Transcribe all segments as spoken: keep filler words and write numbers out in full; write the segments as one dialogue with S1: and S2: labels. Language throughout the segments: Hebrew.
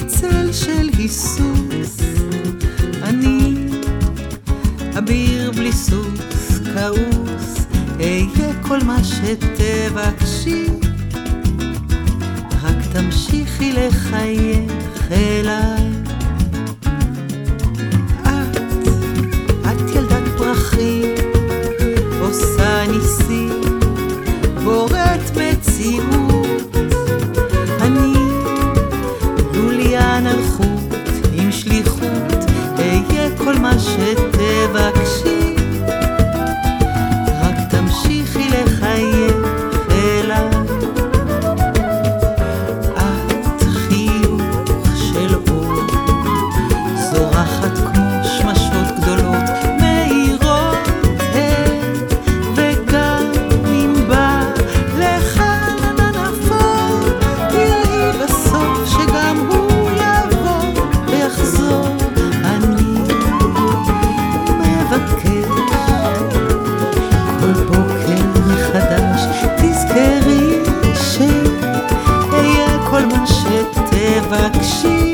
S1: צל של היסוס, אני אביר בלי סוס, כעוס, אהיה כל מה שתבקשי, רק תמשיכי לחייך אליי. את, את ילדת פרחים, עושה ניסים, בוראת מציאות, אני לוליין על חוט עם שליחות, אהיה כל מה שתבקשי, רק תמשיכי לחייך אליי. את חיוך של אור, זורחת כמו שמשות גדולות, מאירות הן, וגם אם בא לך ענן אפור, תראי בסוף שגם הוא יבוא ויחזור. אני מבקש כל בוקר מחדש, תזכרי שאהיה כל מה שתבקשי,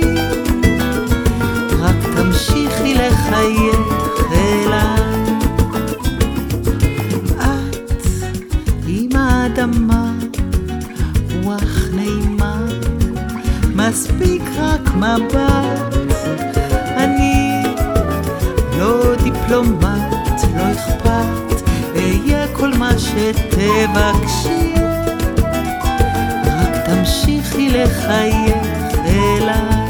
S1: רק תמשיכי לחייך אליי. את עם האדמה, רוח נעימה, מספיק רק מבט, אני לא דיפלומט, לא אכפת, אהיה כל מה שתבקשי, רק תמשיכי לחייך אליי.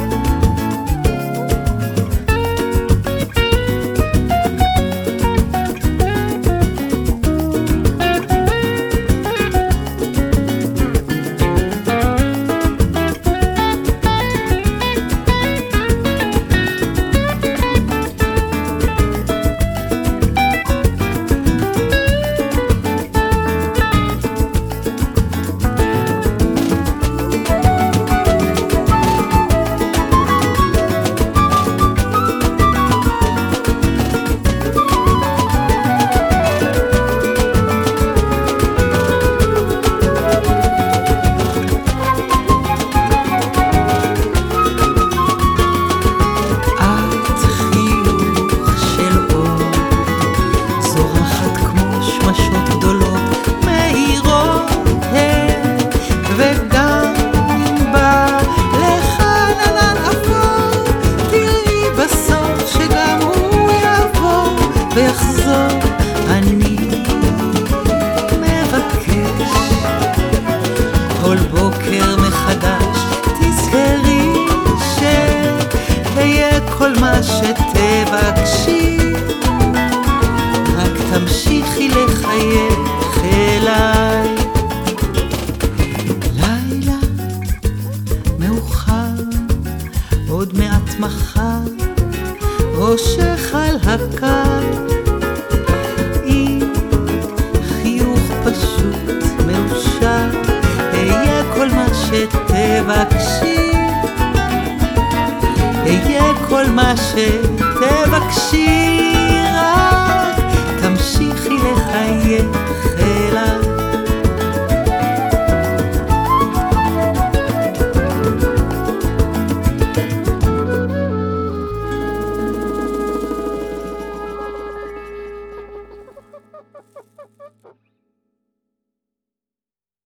S1: ויחזור. אני מבקש כל בוקר מחדש, תזכרי שאהיה כל מה שתבקשי, רק תמשיכי לחייך אליי. לילה מאוחר, עוד מעט מחר, ראשך על הקר, עם חיוך פשוט מאושר, אהיה כל מה שתבקשי, אהיה כל מה שתבקשי.